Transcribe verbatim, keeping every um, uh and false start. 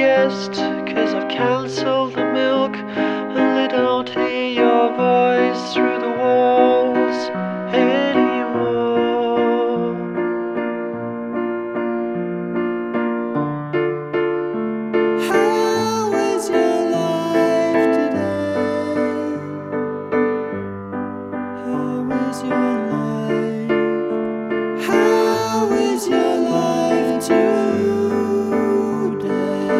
guest, 'cause I've cancelled the milk, and I don't hear your voice through the walls anymore. How is your life today? How is your life?